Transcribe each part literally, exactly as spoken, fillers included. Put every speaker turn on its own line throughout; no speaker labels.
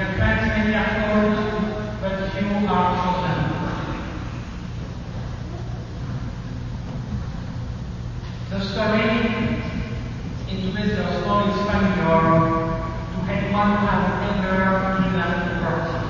Your friends may be called, but you are chosen. The story in which the story is familiar to anyone who has ever given birth.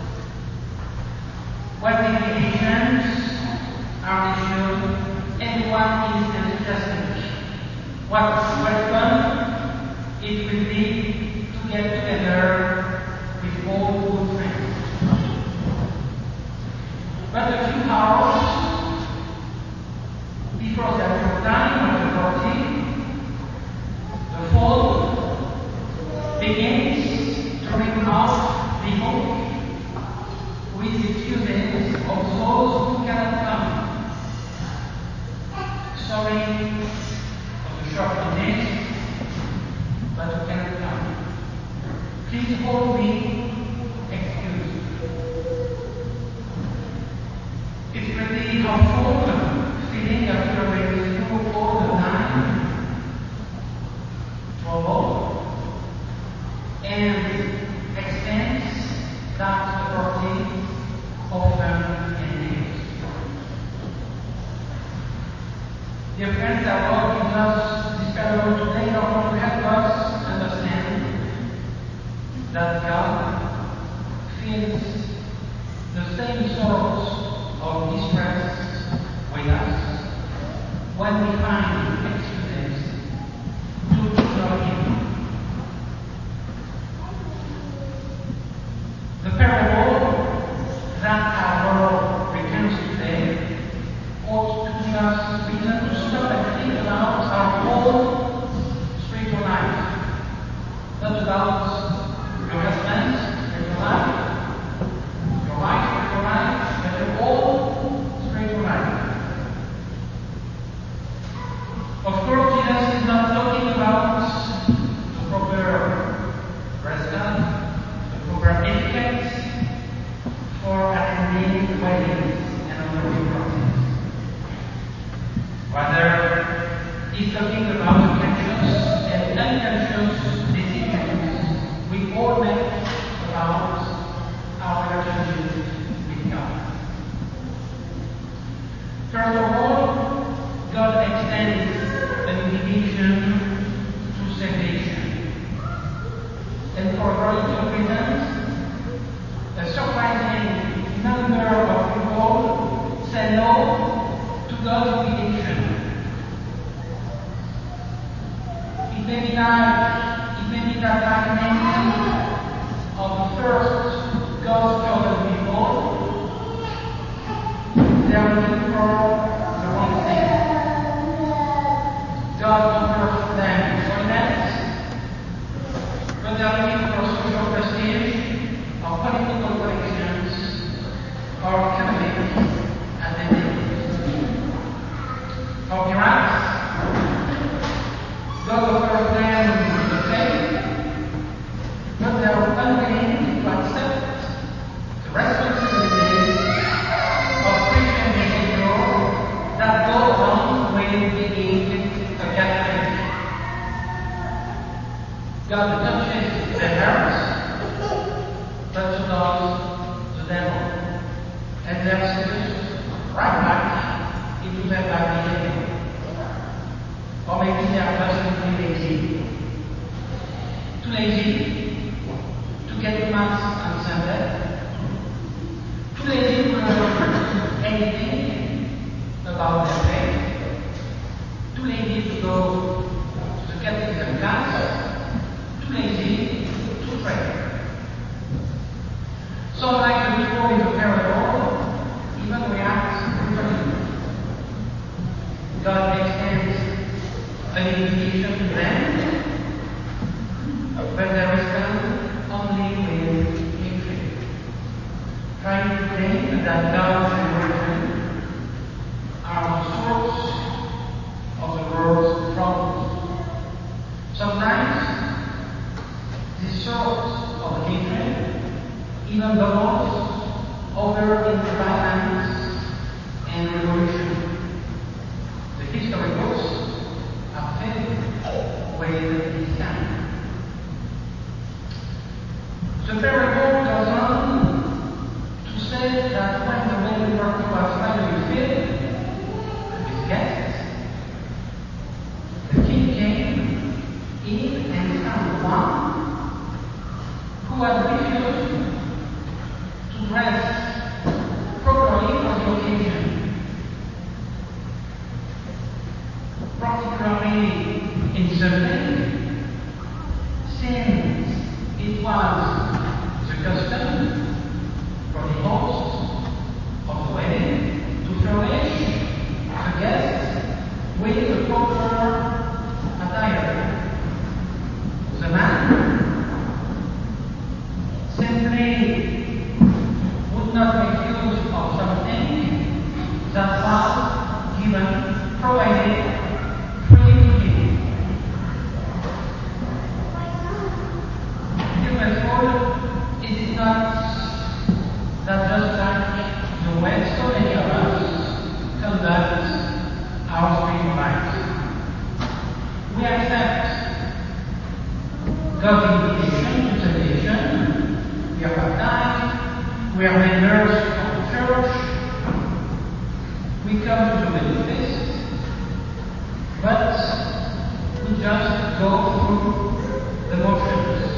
When the occasions are issued, everyone is enthusiastic. What what fun it will be to get together with all good friends. But a few hours before the actual time of the party, the phone begins to ring out the hope with excuses of those who cannot come. Sorry for the shortness, but who cannot come. Please hold me excused. It's pretty helpful feeling after going through all the time, trouble, and extends that the party often endings. Dear friends, our Lord gives us this parable today in order to help us understand that God feels the same sorrows of distress with us when we find excuses to ignore Him. The parable that our Lord recounts today ought to give us reason to stop and think about our own spiritual life, not about your husband's spiritual life, your wife's spiritual life, but your own spiritual life. Of course, Jesus is not talking about the proper restaurant, the proper etiquette for attending weddings and other big parties. Rather, he's talking about the conscious and unconscious decisions we all make about our relationship with God. First of all, God extends an invitation to salvation. And for a variety of reasons, a surprising number of people say no to God's invitation. It may be like, it may be that like many of the first God's chosen people, they are looking for the wrong thing. God offers them employment, but they are looking for social prestige or political connections or economic advantages. For perhaps God offers them the faith, but they are unwilling to accept the responsibilities of Christian behavior that goes on with being a Catholic. God touches their hearts, but so does the devil, and they are seduced right back into their bad behavior. Or maybe they are just simply lazy. Too lazy to get to Mass on Sunday. Too lazy to learn anything about their faith. Too lazy to go to the catechism class. Too lazy to pray. So like the people in the parable, even react differently. God extends an invitation to them, but they respond only with hatred, trying to claim that God and religion are the source of the world's problems. Sometimes this source of hatred even goes over into violence and revolution. The history books are filled with this kind. The parable The man simply would not make use of something that was given, provided freely to him. You may fold, it is not that just like the way so many of us conduct our spiritual lives. We accept God's invitation to salvation. We are baptized. We are members of the church. We come to the wedding feast, but we just go through the motions.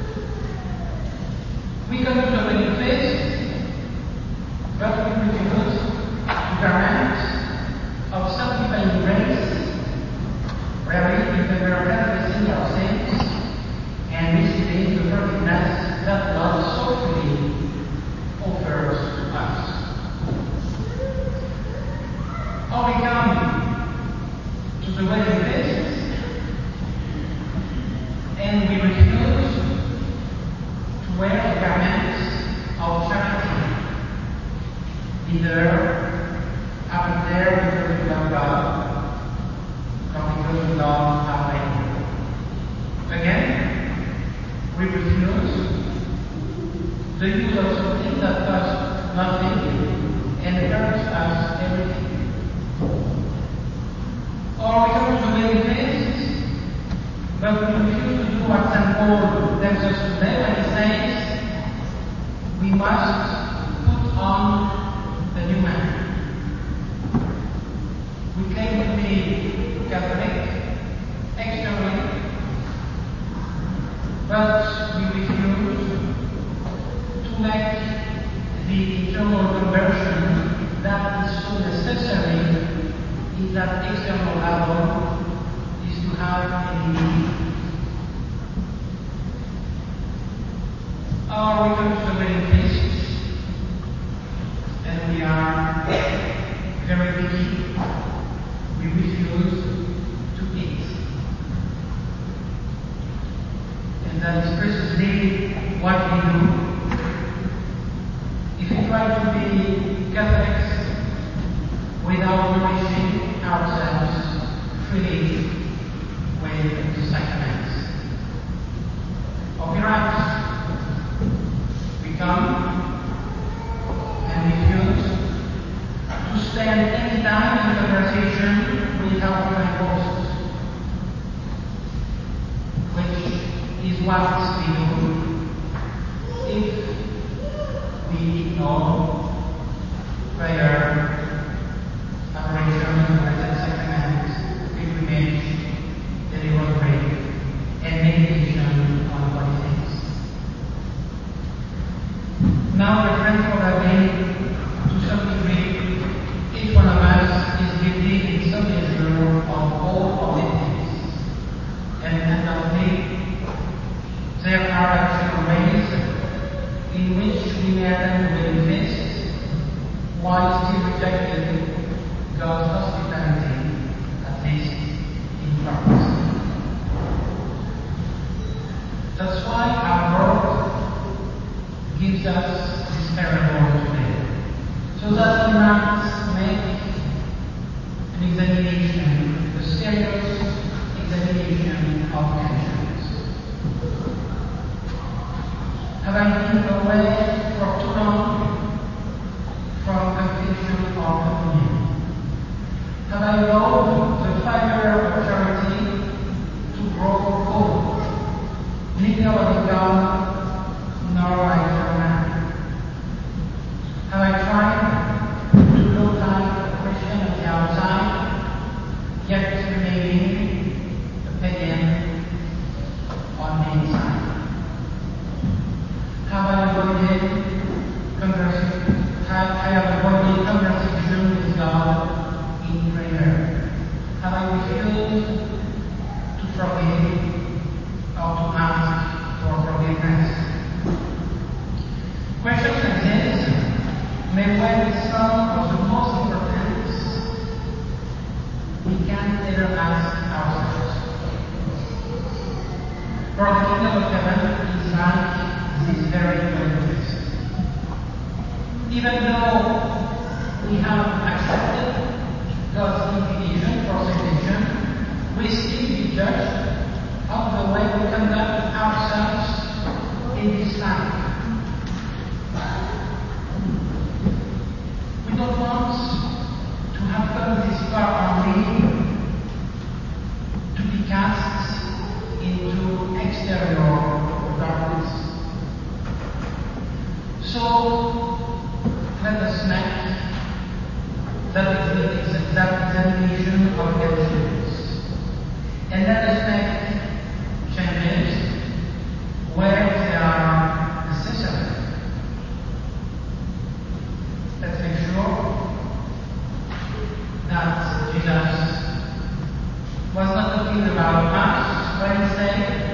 We come to the wedding feast, but we refuse to grant of sanctifying grace, wherein we can confessing our sins and receiving the forgiveness that God so freely offers to us. Or we come to the wedding feast and we refuse to wear the garments of charity, either out there because we love God or because we love our neighbor. Again, we refuse the use of something that costs nothing and hurts us everything. Or we come to the wedding feast, but we refuse to do what Saint Paul tells us to do when he says we must put on the new man. We claim to be Catholic externally, but we refuse to make the internal conversion that is so necessary in that external level is to have a belief. Or we come to the wedding feast and we are very picky. We refuse to eat. And that is precisely what we do. If we try to be Catholics without nourishing ourselves freely with the sacraments. Or perhaps we come and refuse to spend any time in conversation with our divine hosts, which is what we do if we ignore prayer, adoration, blessed sacrament, pilgrimage, daily rosary, and meditation on holy things. Now, the friends of our day, to some degree, each one of us is guilty in some measure of all of these things. And undoubtedly, there are actual ways in which we may attend the wedding feast while still rejecting God's hospitality, at least in practice. That's why our Lord gives us this parable today, so that we might make an examination, a serious examination of conscience. Have I been away for too long from confession or communion? Have I allowed the fire of charity to grow cold, neither loving God nor like a man? Have I tried to look like a Christian on the outside, yet remaining a pagan on the inside? Have I avoided conversation? Have I have avoided conversation with God in prayer? Have I refused to forgive or to ask for forgiveness? very manifest. Even though we have accepted God's invitation for salvation, we still be judged of the way we conduct ourselves in this life. We don't want to have come this far only to be cast into exterior darkness. So let us make that, that examination of conscience, and let us make changes where they are necessary. Let's make sure that Jesus was not talking about us when he said,